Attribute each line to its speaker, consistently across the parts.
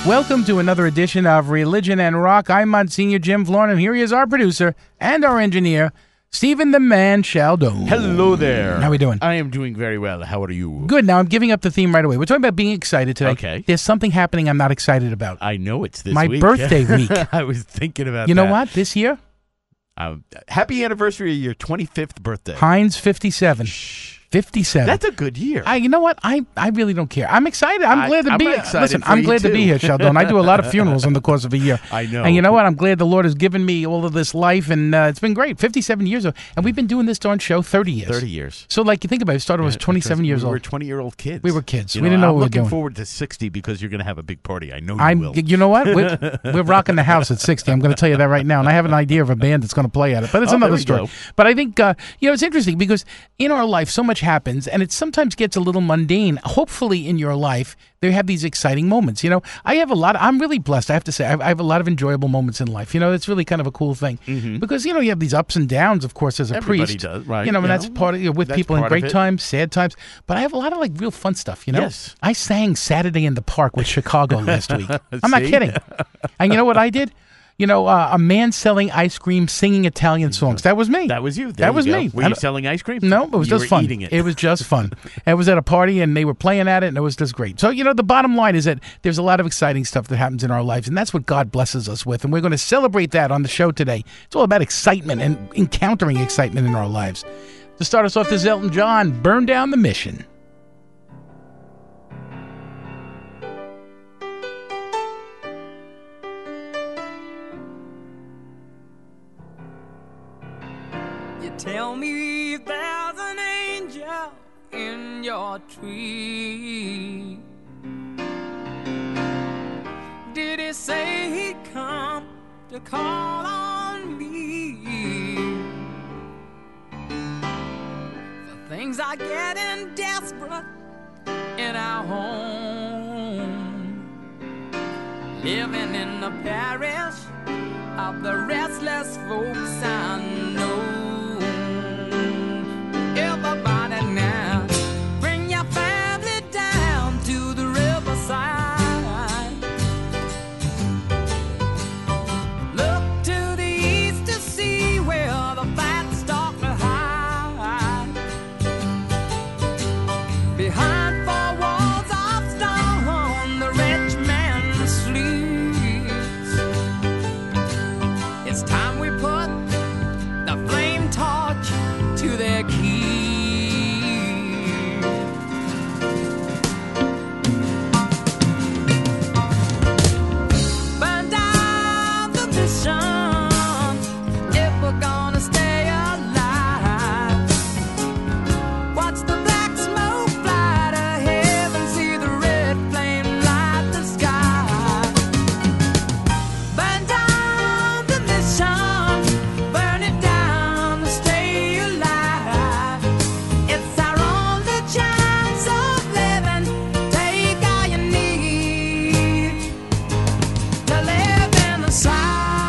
Speaker 1: Welcome to another edition of Religion and Rock. I'm Monsignor Jim Florin, and here he is, our producer and our engineer, Stephen the Man Chaldone.
Speaker 2: Hello there.
Speaker 1: How are we doing?
Speaker 2: I am doing very well. How are you?
Speaker 1: Good. Now I'm giving up the theme right away. We're talking about being excited today.
Speaker 2: Okay.
Speaker 1: There's something happening I'm not excited about.
Speaker 2: I know it's this
Speaker 1: My
Speaker 2: week.
Speaker 1: birthday week.
Speaker 2: I was thinking about
Speaker 1: You
Speaker 2: that.
Speaker 1: know what? This year,
Speaker 2: happy anniversary of your 25th birthday.
Speaker 1: Heinz 57. 57.
Speaker 2: That's a good year.
Speaker 1: You know what? I really don't care. I'm excited. I'm glad to be here.
Speaker 2: excited
Speaker 1: Listen,
Speaker 2: for
Speaker 1: I'm
Speaker 2: you
Speaker 1: glad to be
Speaker 2: too.
Speaker 1: here, Sheldon. I do a lot of funerals in the course of a year.
Speaker 2: I know.
Speaker 1: And you know what? I'm glad the Lord has given me all of this life, and it's been great. 57 years old. And we've been doing this darn show 30 years.
Speaker 2: 30 years.
Speaker 1: So, like, you think about it, we started when I was 27 years
Speaker 2: We were
Speaker 1: old.
Speaker 2: 20-year-old kids.
Speaker 1: We were kids.
Speaker 2: You
Speaker 1: We didn't know
Speaker 2: I'm
Speaker 1: what we were
Speaker 2: looking
Speaker 1: doing.
Speaker 2: forward to 60 because you're going to have a big party. I know you will.
Speaker 1: You know what? We're rocking the house at 60. I'm going to tell you that right now. And I have an idea of a band that's going to play at it. But it's another
Speaker 2: there we
Speaker 1: story.
Speaker 2: go.
Speaker 1: But I think, it's interesting because in our life, so much happens, and it sometimes gets a little mundane. Hopefully, in your life, there have these exciting moments. You know, I'm really blessed. I have to say, I have a lot of enjoyable moments in life. You know, it's really kind of a cool thing because, you have these ups and downs, of course, as a
Speaker 2: Everybody
Speaker 1: priest.
Speaker 2: does, right.
Speaker 1: And that's part of with
Speaker 2: That's
Speaker 1: people in
Speaker 2: part of
Speaker 1: great
Speaker 2: it.
Speaker 1: times, sad times. But I have a lot of like real fun stuff,
Speaker 2: Yes.
Speaker 1: I sang Saturday in the Park with Chicago last week. I'm not
Speaker 2: See?
Speaker 1: kidding. And you know what I did? A man selling ice cream, singing Italian songs. That was me.
Speaker 2: That was you.
Speaker 1: That was
Speaker 2: you go.
Speaker 1: me.
Speaker 2: Were
Speaker 1: I
Speaker 2: you
Speaker 1: don't-
Speaker 2: selling ice cream?
Speaker 1: No, it was
Speaker 2: You
Speaker 1: just
Speaker 2: were
Speaker 1: fun.
Speaker 2: eating it.
Speaker 1: It was just fun. It was at a party, and they were playing at it, and it was just great. So, the bottom line is that there's a lot of exciting stuff that happens in our lives, and that's what God blesses us with. And we're going to celebrate that on the show today. It's all about excitement and encountering excitement in our lives. To start us off, this is Elton John, Burn Down the Mission.
Speaker 3: You tell me there's an angel in your tree. Did he say he'd come to call on me? For things are getting desperate in our home, living in the parish of the restless folks I know. Everybody now, bring your family down to the riverside. Look to the east to see where the fat stock to hide. Behind four walls of stone, the rich man sleeps. It's time we put the flame torch to their key. Burn down the mission if we're gonna stay alive. Watch the black smoke fly to heaven, see the red flame light the sky. Burn down the mission, burn it down to stay alive. It's our only chance of living. Take all you need to live in the side.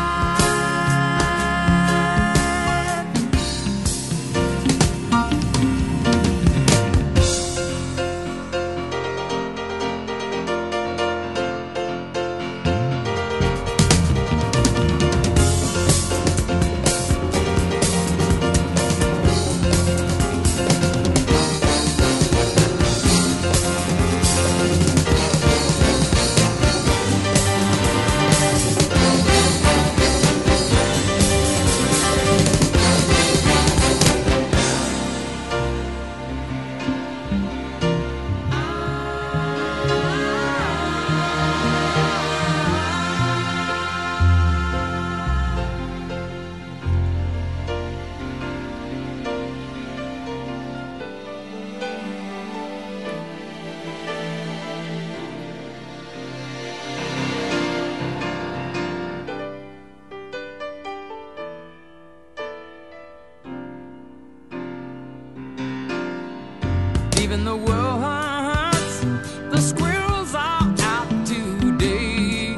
Speaker 3: Leaving the woods, the squirrels are out today.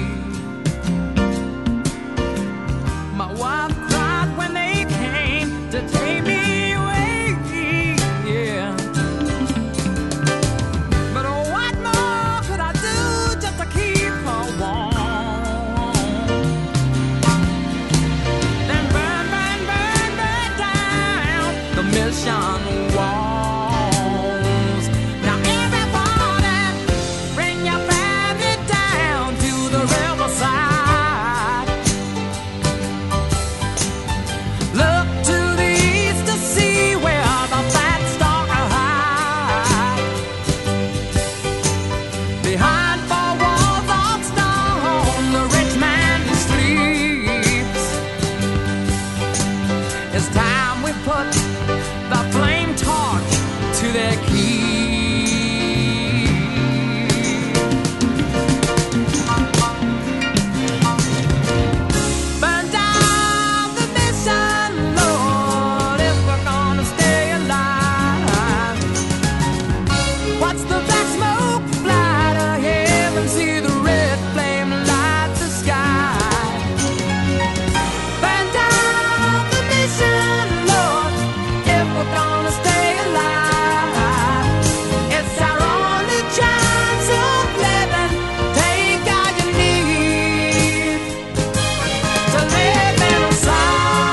Speaker 3: My wife cried when they came to take me away. Yeah. But what more could I do just to keep her mission walls. Now everybody, bring your family down to the riverside. Look to the east to see where the fat star hide. Behind four walls of stone, the rich man sleeps. It's time we put the flame torch to their keep. Burn down the mission, Lord, if we're gonna stay alive. Watch the black smoke fly to heaven, see the red flame light the sky. Burn down the mission, Lord, if we're gonna stay alive. It's our only chance of living. Take all you need to live inside.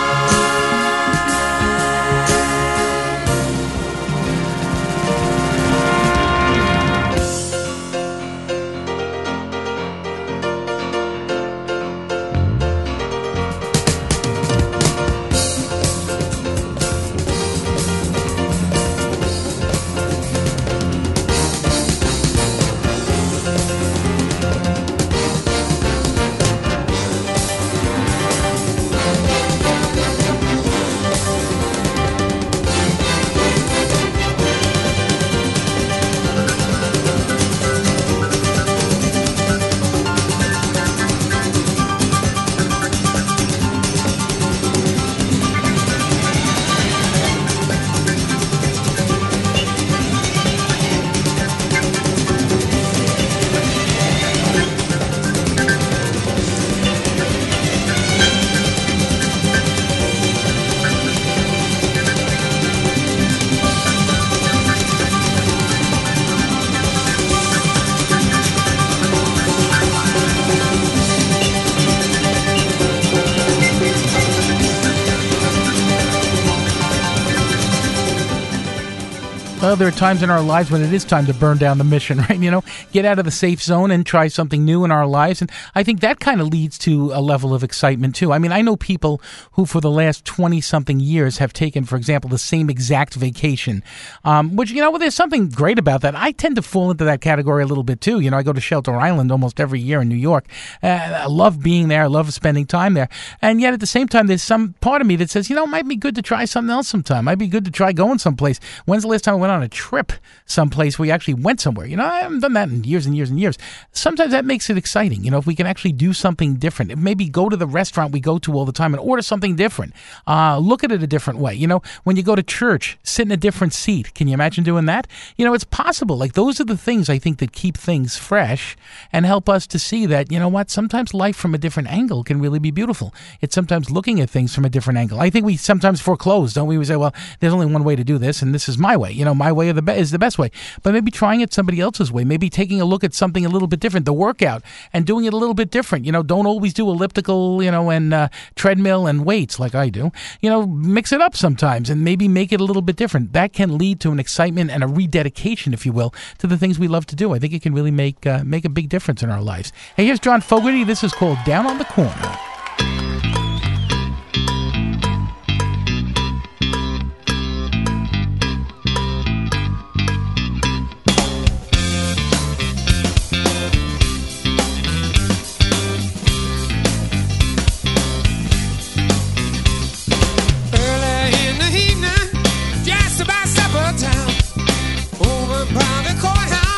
Speaker 1: Well, there are times in our lives when it is time to burn down the mission, right? You know, get out of the safe zone and try something new in our lives. And I think that kind of leads to a level of excitement, too. I mean, I know people who for the last 20-something years have taken, for example, the same exact vacation, which, you know, there's something great about that. I tend to fall into that category a little bit, too. You know, I go to Shelter Island almost every year in New York. I love being there. I love spending time there. And yet at the same time, there's some part of me that says, you know, it might be good to try something else sometime. It might be good to try going someplace. When's the last time I went on a trip someplace where you actually went somewhere? You know, I haven't done that in years and years and years. Sometimes that makes it exciting. You know, if we can actually do something different, maybe go to the restaurant we go to all the time and order something different. Look at it a different way. You know, when you go to church, sit in a different seat. Can you imagine doing that? You know, it's possible. Like, those are the things I think that keep things fresh and help us to see that, you know what, sometimes life from a different angle can really be beautiful. It's sometimes looking at things from a different angle. I think we sometimes foreclose, don't we? We say, well, there's only one way to do this, and this is my way. You know, my way is the best way. But maybe trying it somebody else's way, maybe taking a look at something a little bit different, the workout, and doing it a little bit different. You know, don't always do elliptical, you know, and treadmill and weights like I do. You know, mix it up sometimes and maybe make it a little bit different. That can lead to an excitement and a rededication, if you will, to the things we love to do. I think it can really make a big difference in our lives. Hey, here's John Fogerty. This is called Down on the Corner.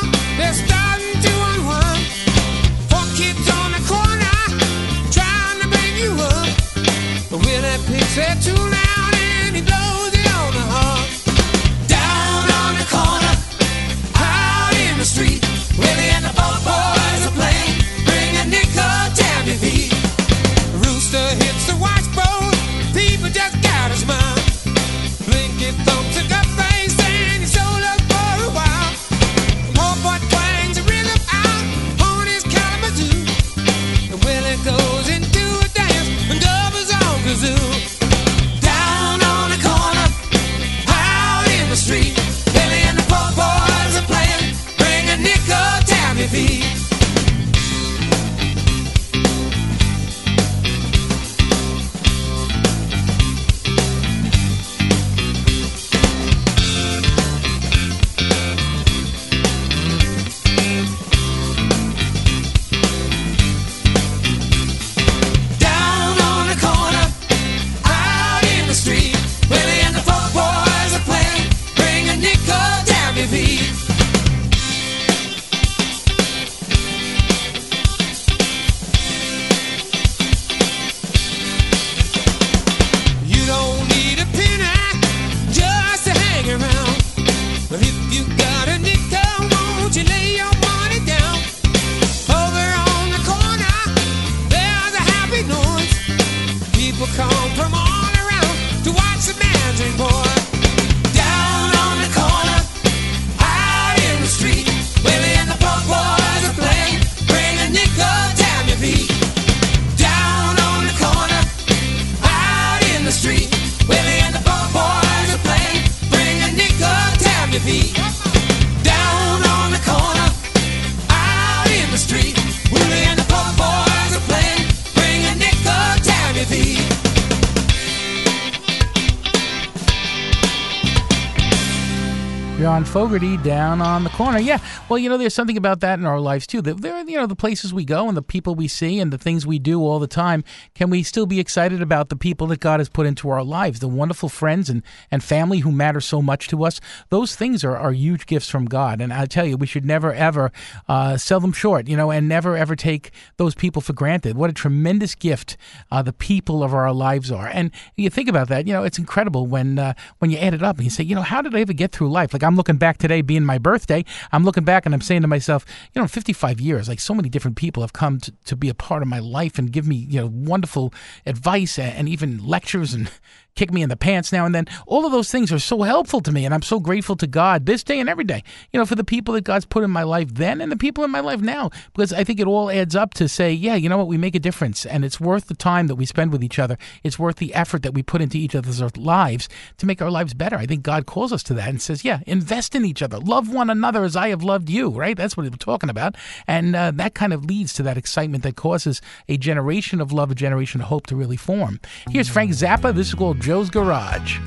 Speaker 4: They're starting to unwind. 4 kids on the corner trying to
Speaker 1: John Fogerty, Down on the Corner. Yeah, well, there's something about that in our lives, too. There, the places we go and the people we see and the things we do all the time. Can we still be excited about the people that God has put into our lives, the wonderful friends and family who matter so much to us? Those things are huge gifts from God. And I tell you, we should never, ever sell them short, and never, ever take those people for granted. What a tremendous gift the people of our lives are. And you think about that, it's incredible when you add it up and you say, how did I ever get through life? Like, I'm looking back today being my birthday. I'm looking back and I'm saying to myself, 55 years, like so many different people have come to be a part of my life and give me, wonderful advice and even lectures and kick me in the pants now and then. All of those things are so helpful to me, and I'm so grateful to God this day and every day, for the people that God's put in my life then and the people in my life now, because I think it all adds up to say, yeah, you know what, we make a difference, and it's worth the time that we spend with each other. It's worth the effort that we put into each other's lives to make our lives better. I think God calls us to that and says, yeah, invest in each other. Love one another as I have loved you, right? That's what we're talking about, and that kind of leads to that excitement that causes a generation of love, a generation of hope to really form. Here's Frank Zappa. This is called Joe's Garage.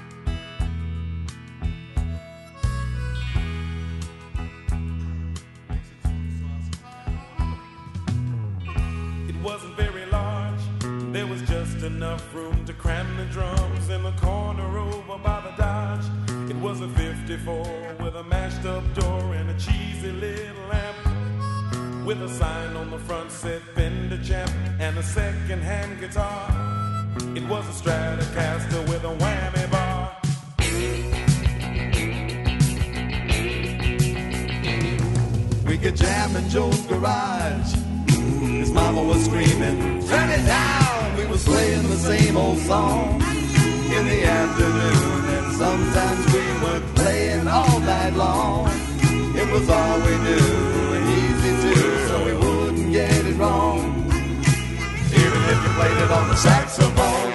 Speaker 4: It wasn't very large. There was just enough room to cram the drums in the corner over by the Dodge. It was a 54 with a mashed up door and a cheesy little lamp, with a sign on the front said Fender Champ and a second-hand guitar. It was a Stratocaster with a whammy bar.
Speaker 5: We could jam in Joe's garage. His mama was screaming, turn it down. We was playing the same old song in the afternoon, and sometimes we were playing all night long. It was all we knew and easy too, so we wouldn't get it wrong, even if you played it on the saxophone.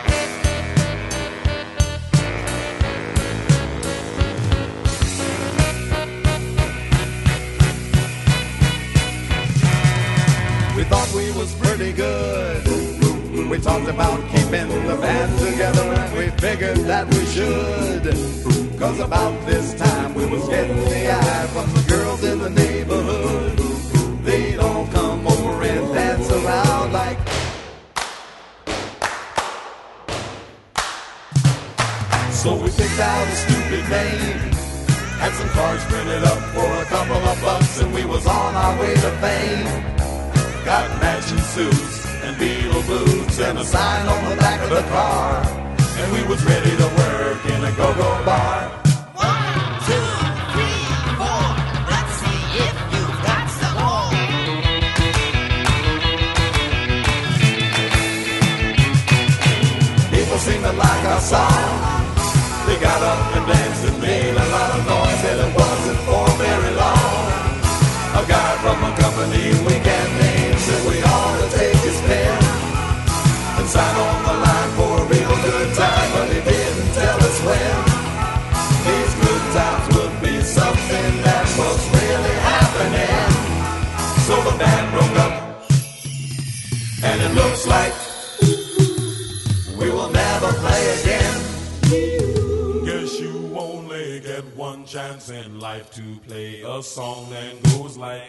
Speaker 5: We thought we was pretty good. We talked about keeping the band together, and we figured that we should. Cause about this time we was getting the eye from the girls in the neighborhood. They'd all come over and dance around like. So we picked out a stupid name, had some cards printed up for a couple of bucks, and we was on our way to fame. Got matching suits and Beatle boots and a sign on the back of the car, and we was ready to work in a go-go bar.
Speaker 3: 1, 2, 3, 4. Let's see if you've got some more.
Speaker 5: People seemed to like our song. They got up and danced and made a lot of noise, and it wasn't for very long. A guy from a company we can't name said we ought to take his pen and sign on the line for a real good time, but he didn't tell us when. These good times would be something that was really happening. So the band broke up, and it looks like we will never play again.
Speaker 4: Guess you only get one chance in life to play a song that goes like.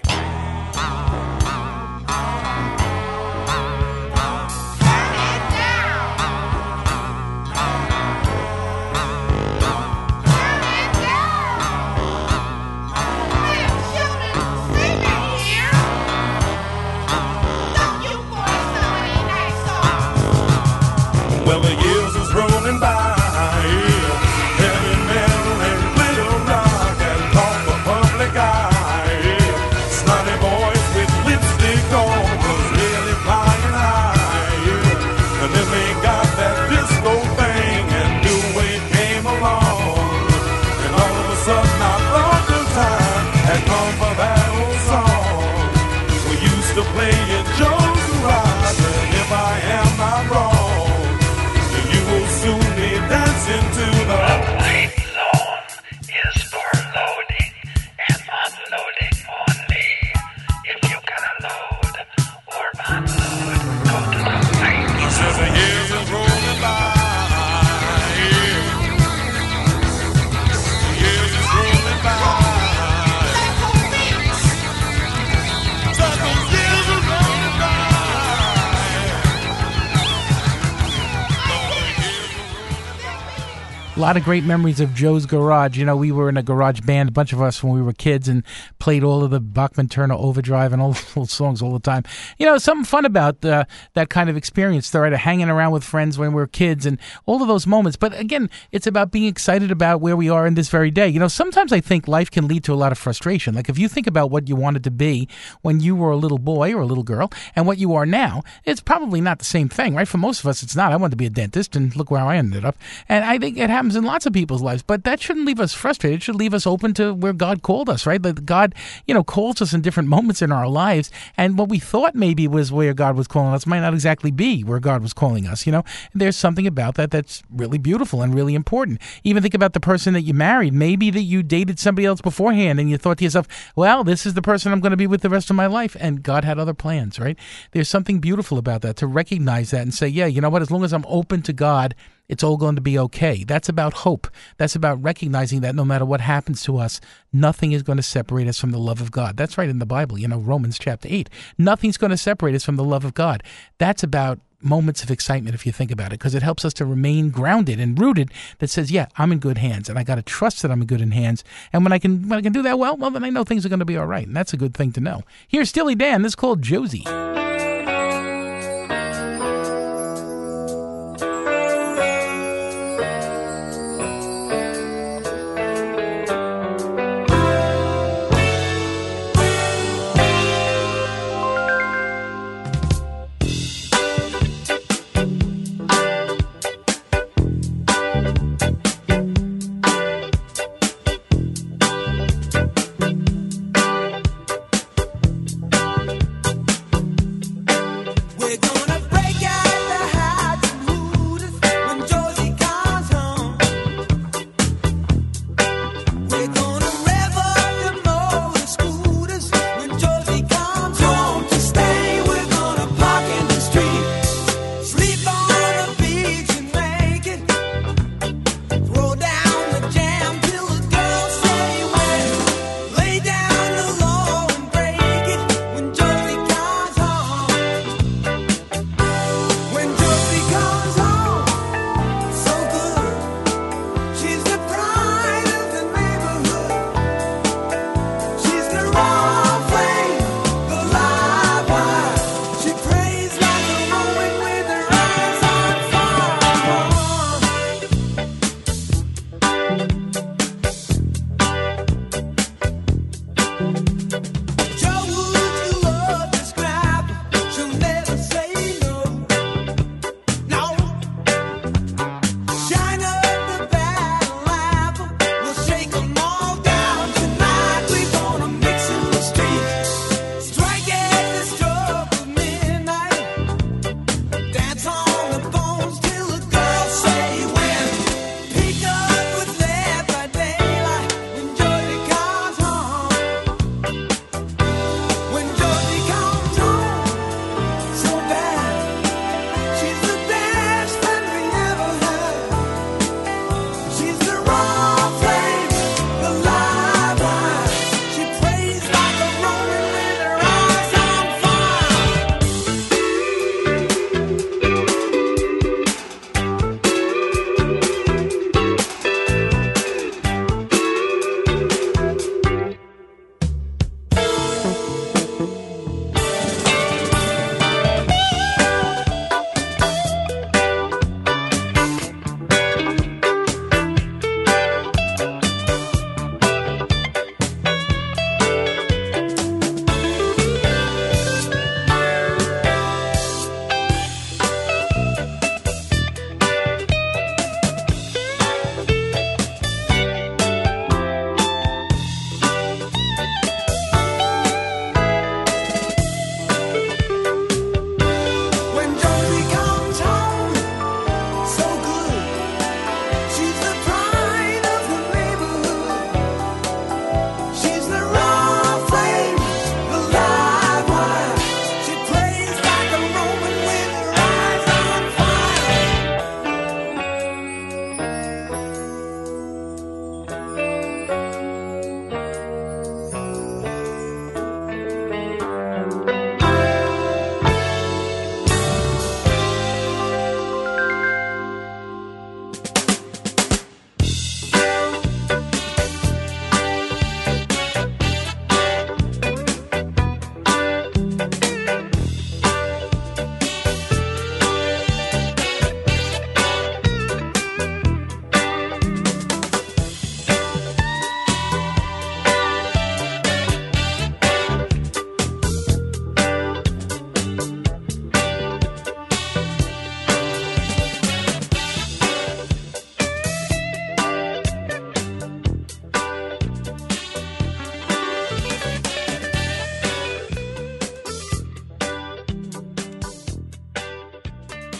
Speaker 4: Well, the years is rolling by, heavy metal and glitter rock and talk for public eye. Snotty boys with lipstick on, 'cause
Speaker 1: A lot of great memories of Joe's Garage. You know, we were in a garage band, a bunch of us when we were kids, and played all of the Bachman-Turner Overdrive and all those songs all the time. You know, something fun about that kind of experience, right? Hanging around with friends when we were kids and all of those moments. But again, it's about being excited about where we are in this very day. You know, sometimes I think life can lead to a lot of frustration. Like if you think about what you wanted to be when you were a little boy or a little girl and what you are now, it's probably not the same thing, right? For most of us, it's not. I wanted to be a dentist, and look where I ended up. And I think it happens in lots of people's lives, but that shouldn't leave us frustrated. It should leave us open to where God called us, right? That God, you know, calls us in different moments in our lives, and what we thought maybe was where God was calling us might not exactly be where God was calling us, you know? There's something about that that's really beautiful and really important. Even think about the person that you married. Maybe that you dated somebody else beforehand, and you thought to yourself, well, this is the person I'm going to be with the rest of my life, and God had other plans, right? There's something beautiful about that, to recognize that and say, yeah, you know what, as long as I'm open to God, it's all going to be okay. That's about hope. That's about recognizing that no matter what happens to us, nothing is going to separate us from the love of God. That's right in the Bible, you know, Romans chapter 8. Nothing's going to separate us from the love of God. That's about moments of excitement, if you think about it, because it helps us to remain grounded and rooted, that says, yeah, I'm in good hands, and I got to trust that I'm in good hands. And when I can do that well, then I know things are going to be all right. And that's a good thing to know. Here's Steely Dan. This is called Josie.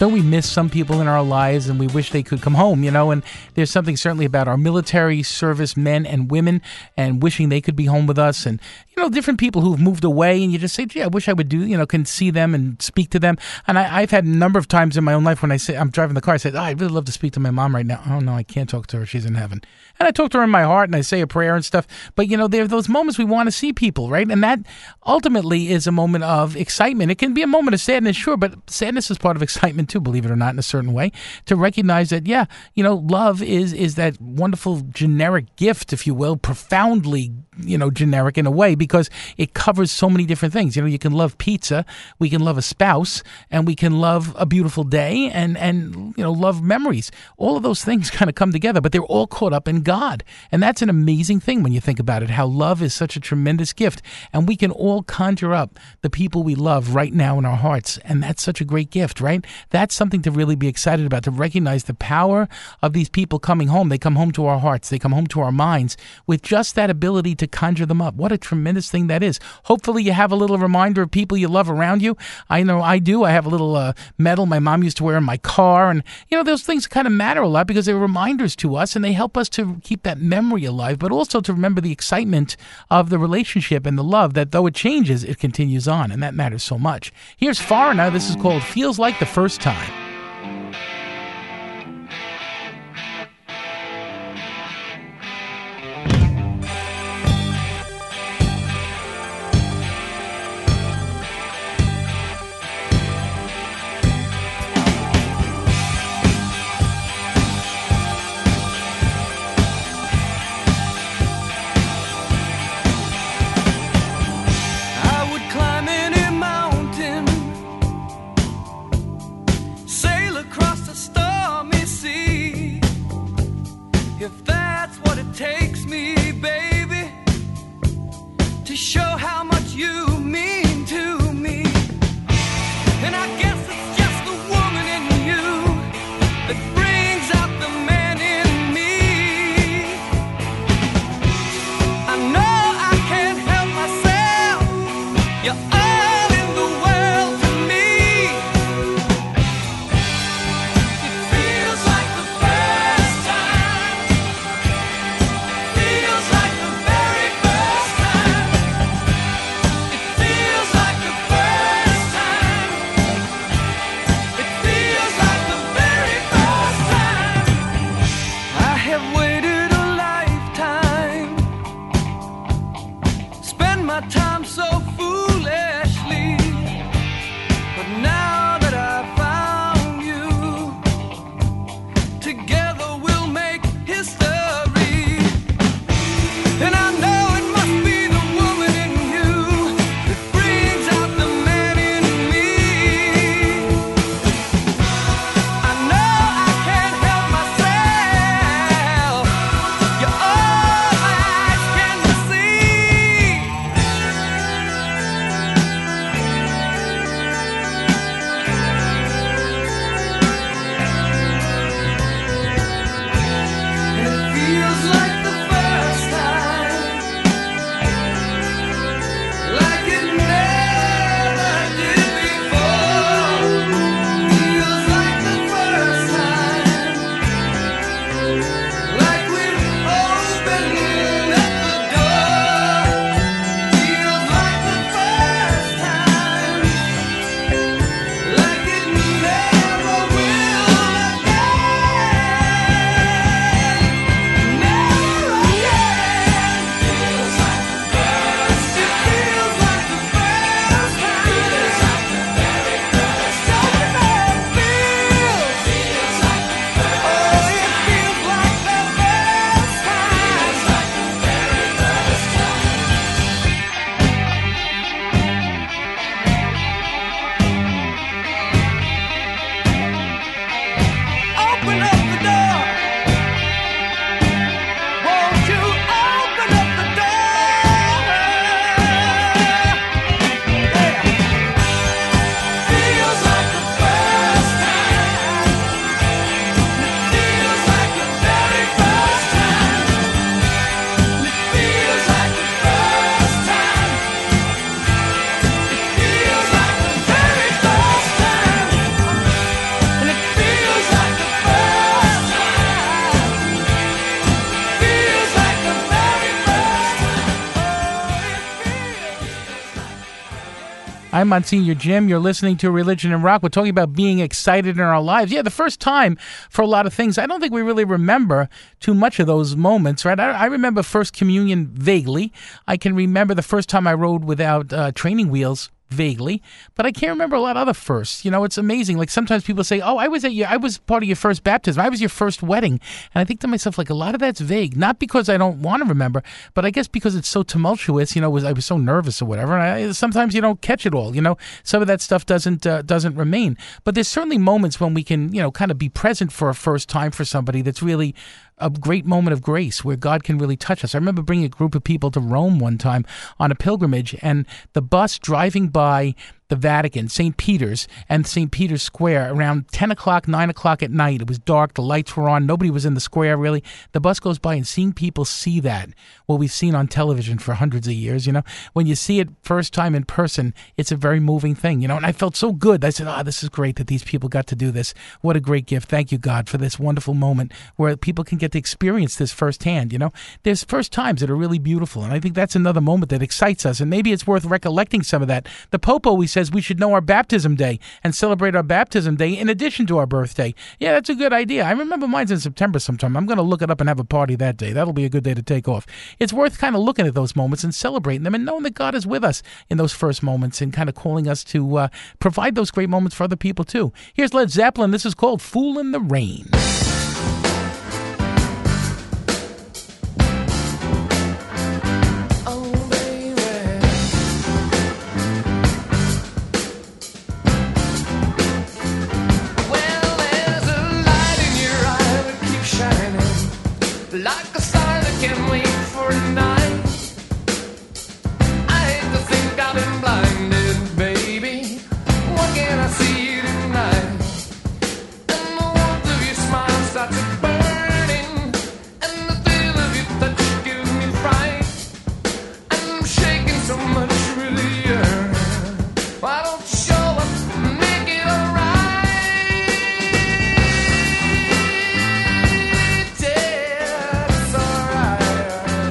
Speaker 1: Don't we miss some people in our lives and we wish they could come home, and there's something certainly about our military service men and women and wishing they could be home with us, and different people who've moved away, and you just say, gee, I wish I would can see them and speak to them. And I've had a number of times in my own life when I'm driving the car, I said, I'd really love to speak to my mom right now. Oh no, I can't talk to her. She's in heaven. And I talk to her in my heart and I say a prayer and stuff. But there are those moments we want to see people, right? And that ultimately is a moment of excitement. It can be a moment of sadness, sure, but sadness is part of excitement too, believe it or not, in a certain way. To recognize that, love is that wonderful generic gift, if you will, profoundly generic in a way, because it covers so many different things. You can love pizza, we can love a spouse, and we can love a beautiful day and love memories. All of those things kind of come together, but they're all caught up in God. And that's an amazing thing when you think about it, how love is such a tremendous gift. And we can all conjure up the people we love right now in our hearts. And that's such a great gift, right? That's something to really be excited about, to recognize the power of these people coming home. They come home to our hearts. They come home to our minds with just that ability to conjure them up. What a tremendous thing that is. Hopefully you have a little reminder of people you love around you. I know I do. I have a little medal my mom used to wear in my car. And, those things kind of matter a lot because they're reminders to us and they help us to keep that memory alive, but also to remember the excitement of the relationship and the love that though it changes, it continues on. And that matters so much. Here's Foreigner. This is called Feels Like the First Time.
Speaker 3: I would climb any mountain, sail across the stormy sea, if that's what it takes me, baby, to show how much you mean to me. And I guess it's just the woman in you that brings out the man in me. I know I can't help myself. You're all in the world to me. It feels like the first time. Feels like the very first time. It
Speaker 1: I'm Monsignor Jim. You're listening to Religion and Rock. We're talking about being excited in our lives. Yeah, the first time for a lot of things, I don't think we really remember too much of those moments, right? I remember First Communion vaguely. I can remember the first time I rode without training wheels vaguely, but I can't remember a lot of other firsts. You know, it's amazing. Like sometimes people say, "Oh, I was part of your first baptism. I was your first wedding," and I think to myself, like a lot of that's vague. Not because I don't want to remember, but I guess because it's so tumultuous. You know, I was so nervous or whatever. And sometimes you don't catch it all. You know, some of that stuff doesn't remain. But there's certainly moments when we can, kind of be present for a first time for somebody that's really a great moment of grace where God can really touch us. I remember bringing a group of people to Rome one time on a pilgrimage, and the bus driving by the Vatican, St. Peter's, and St. Peter's Square around 10 o'clock, 9 o'clock at night. It was dark. The lights were on. Nobody was in the square, really. The bus goes by, and seeing people see that, what we've seen on television for hundreds of years, when you see it first time in person, it's a very moving thing, and I felt so good. I said, this is great that these people got to do this. What a great gift. Thank you, God, for this wonderful moment where people can get to experience this firsthand, There's first times that are really beautiful, and I think that's another moment that excites us, and maybe it's worth recollecting some of that. The Pope always says we should know our baptism day and celebrate our baptism day in addition to our birthday. Yeah, that's a good idea. I remember mine's in September sometime. I'm going to look it up and have a party that day. That'll be a good day to take off. It's worth kind of looking at those moments and celebrating them and knowing that God is with us in those first moments and kind of calling us to provide those great moments for other people too. Here's Led Zeppelin. This is called Fool in the Rain.
Speaker 3: Like a star that can't wait for a night. I hate to think I've been blinded, baby. What can I see tonight? And the warmth of your smile starts burning, and the feel of your touch gives me fright. And I'm shaking so much, really yearning. Why don't you show up and make it alright? Yeah.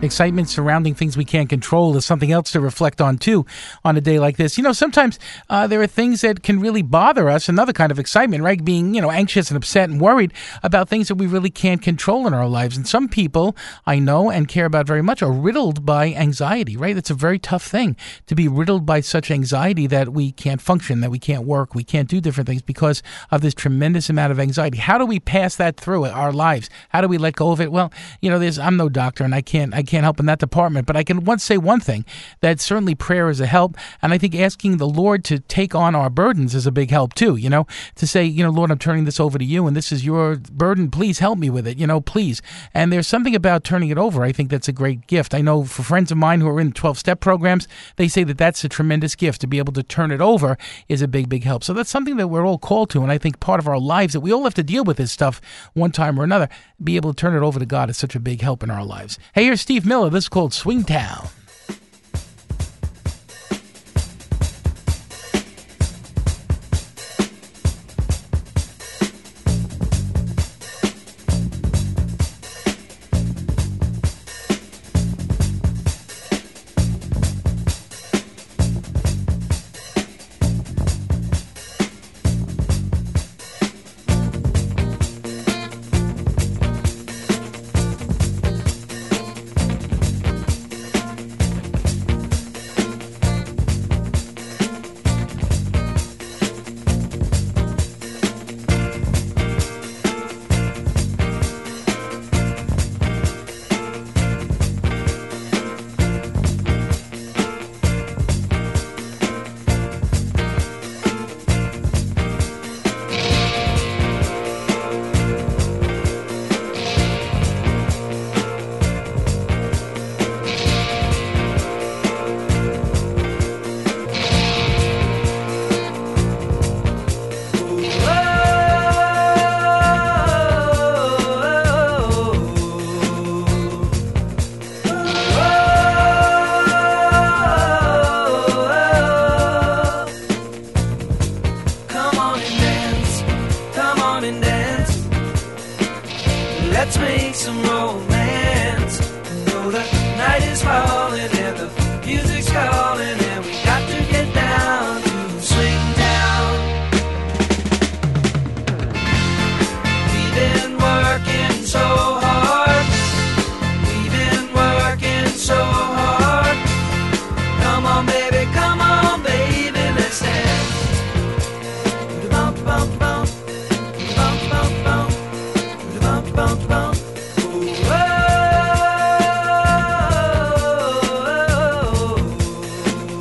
Speaker 1: Excitement surrounding things we can't control is something else to reflect on, too, on a day like this. Sometimes there are things that can really bother us, another kind of excitement, right? Being, anxious and upset and worried about things that we really can't control in our lives. And some people I know and care about very much are riddled by anxiety, right? It's a very tough thing to be riddled by such anxiety that we can't function, that we can't work, we can't do different things because of this tremendous amount of anxiety. How do we pass that through our lives? How do we let go of it? Well, I'm no doctor and I can't help in that department, but I can say one thing, that certainly prayer is a help, and I think asking the Lord to take on our burdens is a big help too, to say, Lord, I'm turning this over to you, and this is your burden, please help me with it, please. And there's something about turning it over, I think that's a great gift. I know for friends of mine who are in 12-step programs, they say that that's a tremendous gift. To be able to turn it over is a big, big help. So that's something that we're all called to, and I think part of our lives that we all have to deal with this stuff one time or another. Be able to turn it over to God is such a big help in our lives. Hey, here's Steve Miller. This is called Swingtown.
Speaker 3: Let's make some romance. Know the night is falling and the music's calling, and we got to get down to swing down. We've been working so hard. We've been working so hard. Come on, baby, let's dance. Bump, bump, bump. Bump, bump, bump. Bump, bump, bump. Ooh, oh, oh, oh, oh.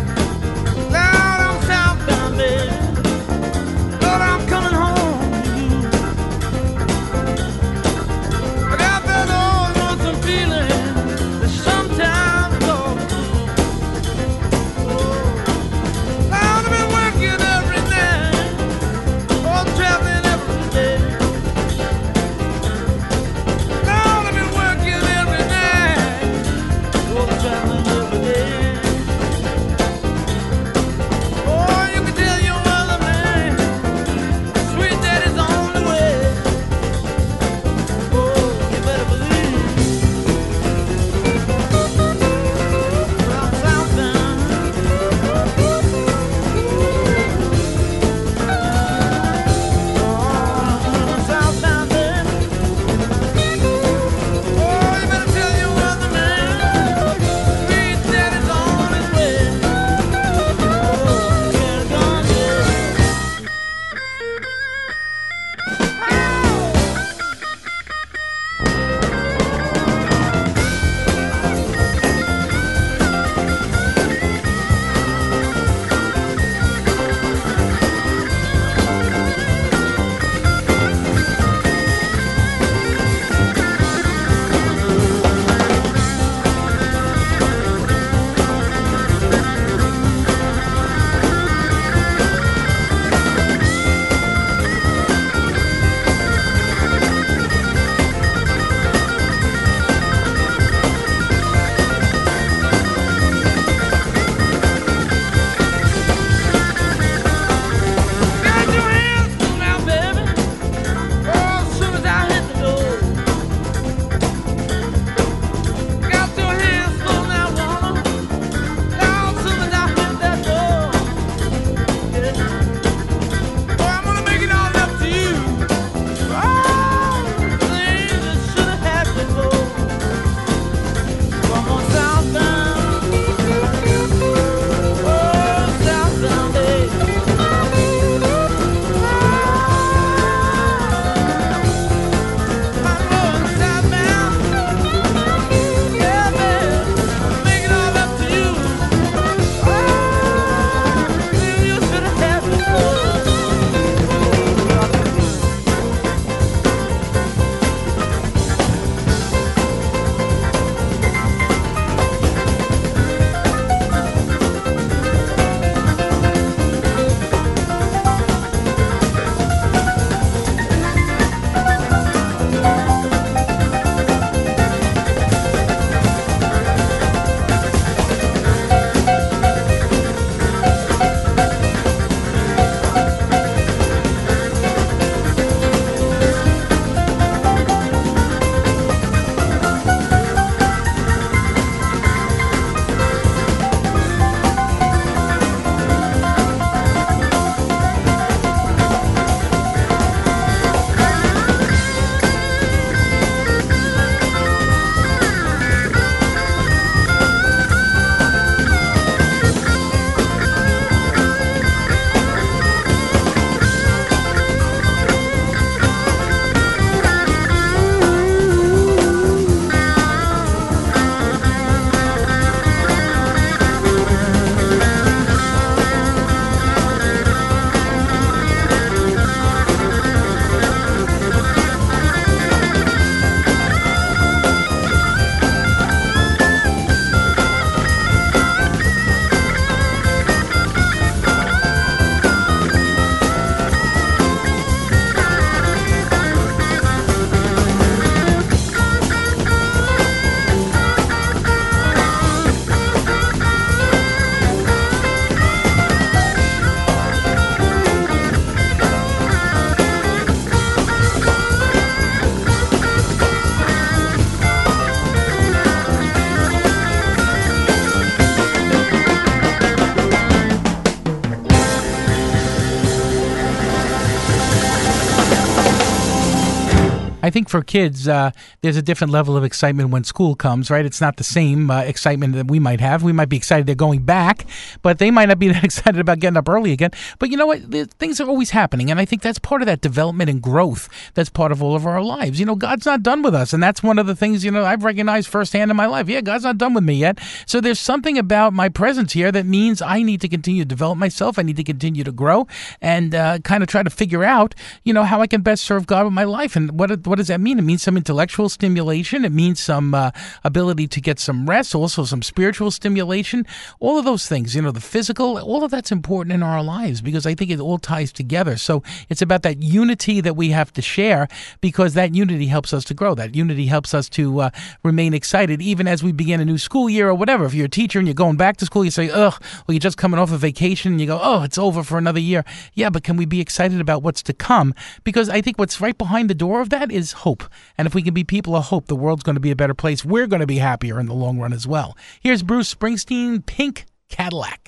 Speaker 1: I think for kids, there's a different level of excitement when school comes, right? It's not the same excitement that we might have. We might be excited they're going back, but they might not be that excited about getting up early again. But you know what? Things are always happening, and I think that's part of that development and growth that's part of all of our lives. You know, God's not done with us, and that's one of the things, you know, I've recognized firsthand in my life. Yeah, God's not done with me yet. So there's something about my presence here that means I need to continue to develop myself. I need to continue to grow and kind of try to figure out, you know, how I can best serve God with my life. And what does that mean? It means some intellectual stimulation. It means some ability to get some rest, also some spiritual stimulation. All of those things, you know, the physical, all of that's important in our lives because I think it all ties together. So it's about that unity that we have to share because that unity helps us to grow. That unity helps us to remain excited even as we begin a new school year or whatever. If you're a teacher and you're going back to school, you say, ugh, well, you're just coming off a vacation and you go, oh, it's over for another year. Yeah, but can we be excited about what's to come? Because I think what's right behind the door of that is hope. And if we can be people of hope, the world's going to be a better place. We're going to be happier in the long run as well. Here's Bruce Springsteen, Pink Cadillac.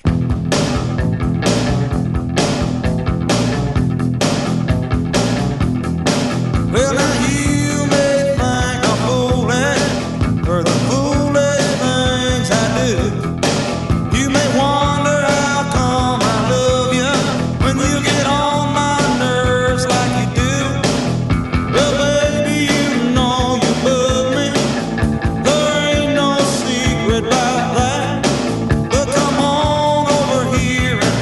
Speaker 6: Well, now you may think I'm fooling for the foolish things I do. You may wonder how come I love you when you get on my nerves like you do. Well, baby, you know you bug me. There ain't no secret about that. But come on over here and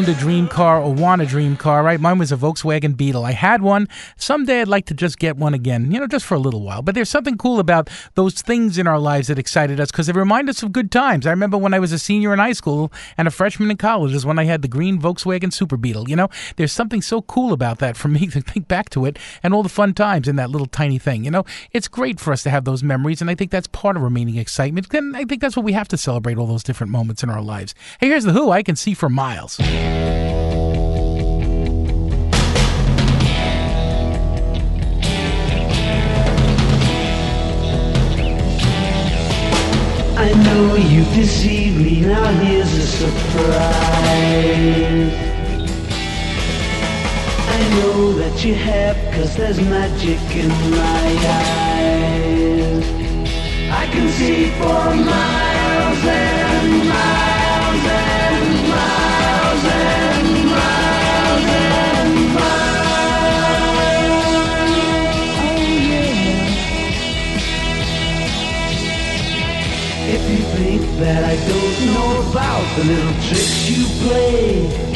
Speaker 1: owned a dream car or want a dream car, right? Mine was a Volkswagen Beetle. I had one. Someday I'd like to just get one again, just for a little while. But there's something cool about those things in our lives that excited us because they remind us of good times. I remember when I was a senior in high school and a freshman in college is when I had the green Volkswagen Super Beetle. There's something so cool about that for me to think back to it and all the fun times in that little tiny thing. It's great for us to have those memories, and I think that's part of remaining excitement. And I think that's what we have to celebrate, all those different moments in our lives. Hey, here's The Who, I Can See for Miles.
Speaker 7: I know you deceived me, now here's a surprise. I know that you have, 'cause there's magic in my eyes. I can see for miles and miles and miles and miles and miles. Oh yeah. If you think that I don't know about the little tricks you play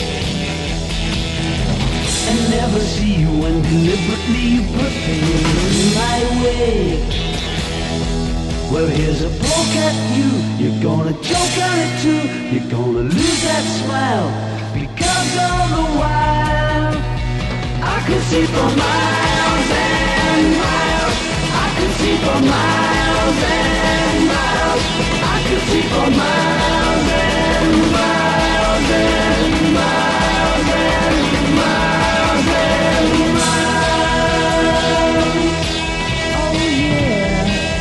Speaker 7: and never see you when deliberately you put things in my way, well, here's a poke at you. You're gonna choke on it too. You're gonna lose that smile, because all the while I can see for miles and miles. I can see for miles and miles. I can see for miles and miles and miles and miles and miles. Oh yeah.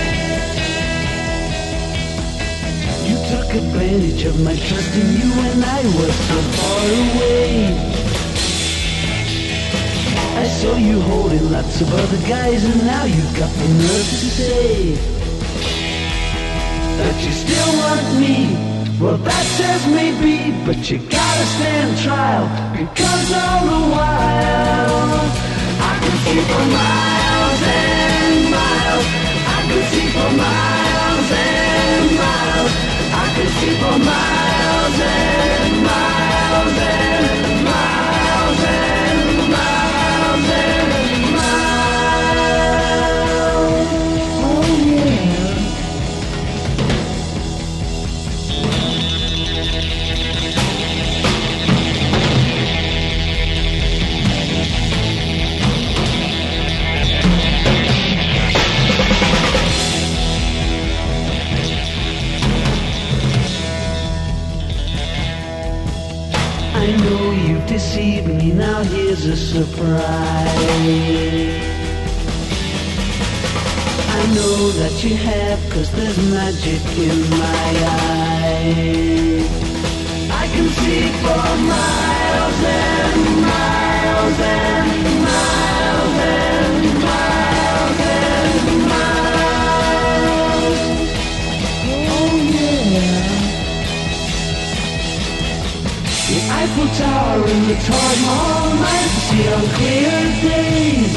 Speaker 7: You took advantage of my trust in you when I was so far away. I saw you holding lots of other guys, and now you've got the nerve to say that you still want me. Well, that says maybe, but you gotta stand trial, because all the while I can see for miles and miles. I can see for miles and miles. I can see for miles and miles and miles and miles and miles. Oh yeah. I know you've deceived me, now here's a surprise. I know that you have, 'cause there's magic in my eyes. I can see for miles and miles and miles and miles and miles. Oh yeah. The Eiffel Tower and the Taj Mahal might see on clear days.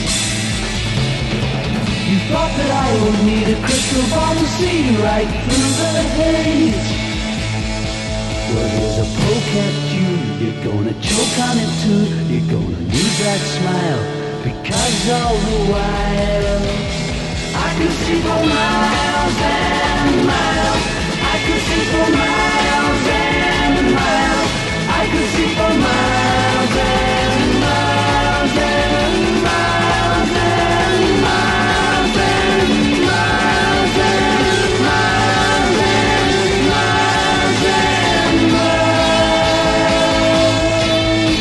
Speaker 7: You thought that I would need a crystal ball to see right through the haze. Well, here's a poke at you. You're gonna choke on it too. You're gonna lose that smile, because all the while I can see for miles and miles. I can see for miles and miles. I can see for miles and miles and miles and miles and miles and miles and miles and miles.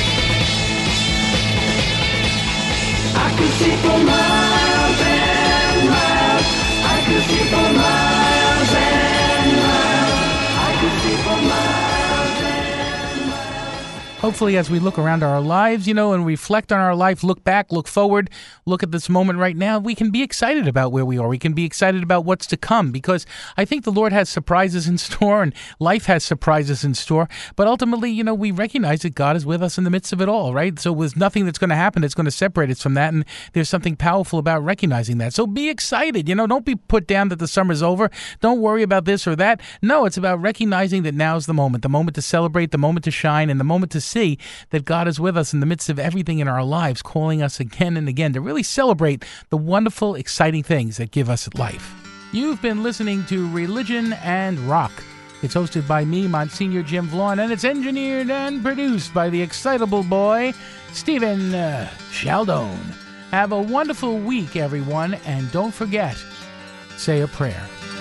Speaker 7: I can see for miles and miles. I can see for miles and miles. I can see for miles and miles.
Speaker 1: Hopefully, as we look around our lives, and reflect on our life, look back, look forward, look at this moment right now, we can be excited about where we are. We can be excited about what's to come, because I think the Lord has surprises in store and life has surprises in store. But ultimately, we recognize that God is with us in the midst of it all, right? So there's nothing that's going to happen that's going to separate us from that. And there's something powerful about recognizing that. So be excited. Don't be put down that the summer's over. Don't worry about this or that. No, it's about recognizing that now's the moment to celebrate, the moment to shine, and the moment to see that God is with us in the midst of everything in our lives, calling us again and again to really celebrate the wonderful, exciting things that give us life. You've been listening to Religion and Rock. It's hosted by me, Monsignor Jim Vaughn, and it's engineered and produced by the excitable boy, Stephen Chaldone. Have a wonderful week, everyone, and don't forget, say a prayer.